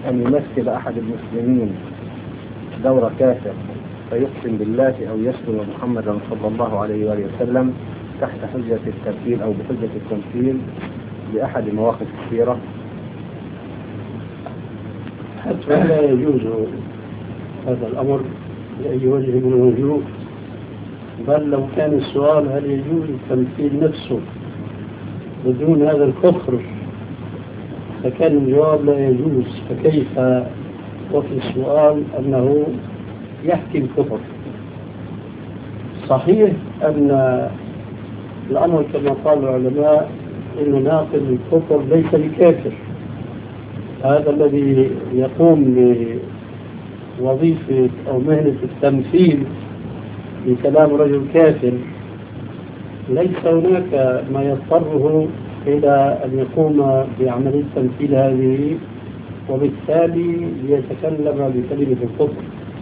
أن يمثل أحد المسلمين دور كافر فيقسم بالله أو يشتم محمدا صلى الله عليه وآله وسلم تحت حجة التمثيل أو بحجة التمثيل بأحد مواقف السيرة؟ حتى لا يجوز هذا الأمر بأي وجه من الوجوه، بل لو كان السؤال هل يجوز التمثيل نفسه بدون هذا الكفر فكان الجواب لا يجوز، فكيف وفي السؤال أنه يحكي الكفر؟ صحيح أن الأمر كما قال العلماء إن ناقل الكفر ليس بكافر، هذا الذي يقوم بوظيفة أو مهنة التمثيل بكلام رجل كافر ليس هناك ما يضطره إلى أن يقوم بعملية التمثيل هذه وبالتالي يتكلم بكلمة الكفر،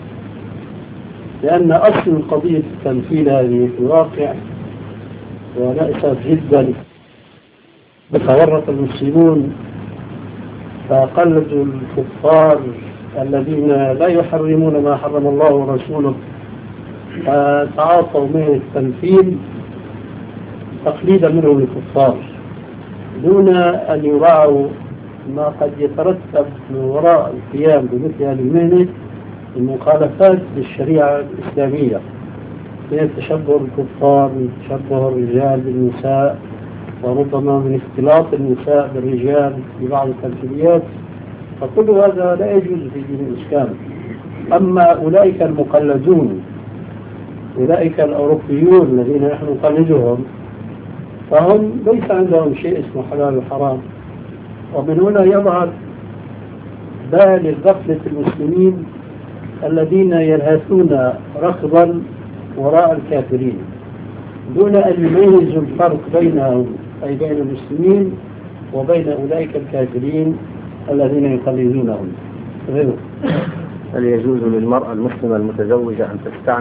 لأن أصل قضية التمثيل هذه في الواقع ونأسف جدا تورط المسلمون فقلدوا الكفار الذين لا يحرمون ما حرم الله ورسوله، فتعاطوا من التمثيل تقليدا منهم الكفار دون أن يراعوا ما قد يترتب من وراء القيام بمثل هذه المهنة من مخالفات للشريعة الإسلامية من تشبه الكفار، من تشبه الرجال بالنساء، وربما من اختلاط النساء بالرجال في بعض التمثيليات، فكل هذا لا يجوز في دين الإسلام. أما أولئك المقلدون، أولئك الأوروبيون الذين نحن نقلدهم، فهم ليس عندهم شيء اسمه حلال وحرام، ومن هنا يظهر بال غفلة المسلمين الذين يلهثون ركضا وراء الكافرين دون أن يميزوا الفرق بينهم أي بين المسلمين وبين أولئك الكافرين الذين يقلدونهم. هل يجوز للمرأة المسلمة المتزوجة أن تستعمل